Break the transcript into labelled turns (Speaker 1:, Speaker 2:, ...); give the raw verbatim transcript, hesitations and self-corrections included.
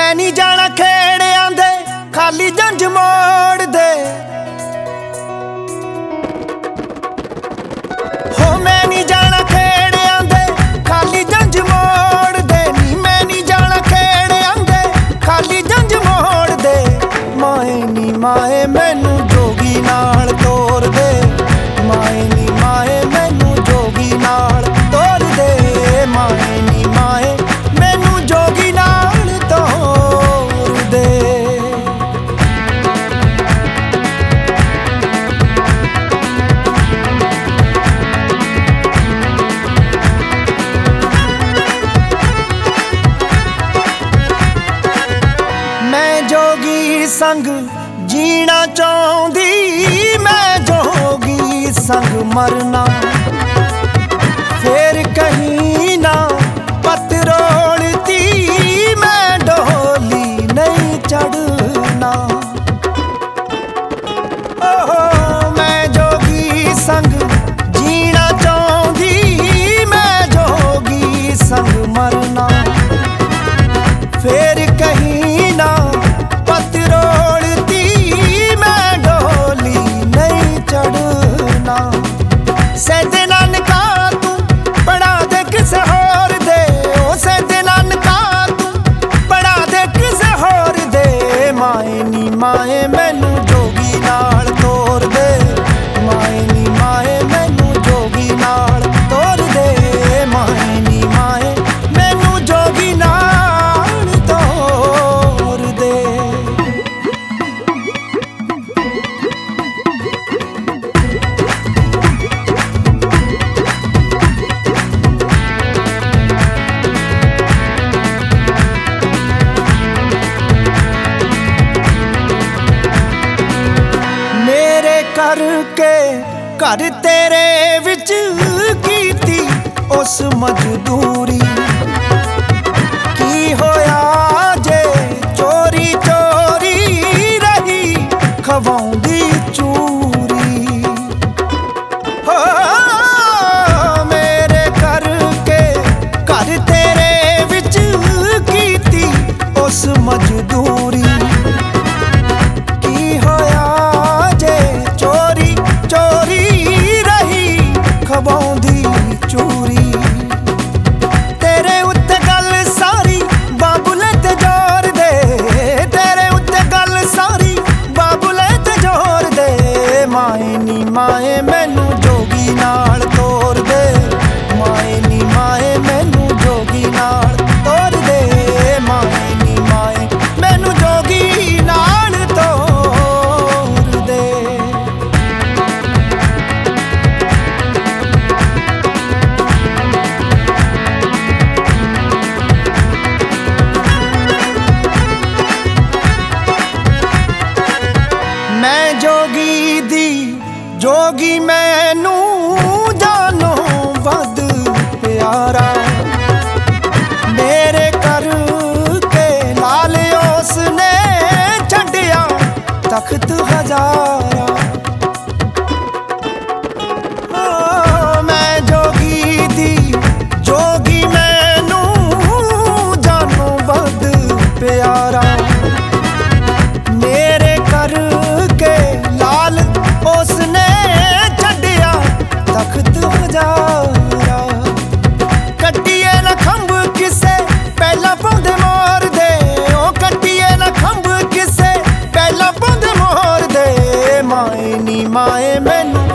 Speaker 1: मैं नहीं जाना खेड़ियां दे खाली जंज मोड़ दे। हो मैं नहीं जाना खेड़ियां दे खाली जंज मोड़ दे। नी मैं नहीं जाना खेड़ियां दे खाली जंज मोड़ दे। माए नी माए मैनू जोगी नाल तोड़ दे। माए नी माए मैनू जोगी नाल तोड़ दे। माए नी माए मैनू जोगी नाल तोड़ दे। मैं जोगी संग जीना चाहती, मैं जोगी संग मरना। फिर कहीं ना पतरोड़ती, मैं डोली नहीं चढ़ना। ओहो मैं जोगी संग जीना चाहती, मैं जोगी संग मरना। फिर कहीं ना पतरोड़ती, मैं डोली नहीं चढ़ना। सैदे नानका तू पढ़ा दे किसे होर दे। ओ सैदे नानका तू पढ़ा दे किसे होर दे। माए नी माए मैनू जोगी नाल तोड़ दे। माए नी माए मैनू जोगी नाल तोड़ दे। माए नी माए मैनू जोगी नाल तोड़ दे। मेरे करके घर तेरे विच कीती उस मजदूरी। की होया जे चोरी चोरी रही खवाउंदी चूरी। हो मेरे करके घर तेरे विच कीती उस मजदूरी। की होया जे चोरी चोरी रही खवाउंदी चूरी। तेरे उत्ते गल सारी बाबुले ते जोर दे। तेरे उत्ते गल सारी बाबुले ते जोर दे। माए नी माए मैनू जोगी नाल तोड़ दे। माए नी माए मैनू जोगी नाल तोड़ दे। माए नी माए मैनू जोगी नाल तोड़ दे। मैं जोगी दी जोगी मैनू जानो वध प्यारा। मेरे कर के लाल उसने छड्डिया तख्त हजारा। ओ मैं जोगी दी जोगी मैनू जानो वध प्यारा। मेरे कर के लाल उसने छड्डिया तख्त हजारा। कट्टिए ना खंभ किसे पहला पौंदे मोर दे। ओ कट्टिए ना खंभ किसे पहला पौंदे मोर दे। माए नी माए मैनू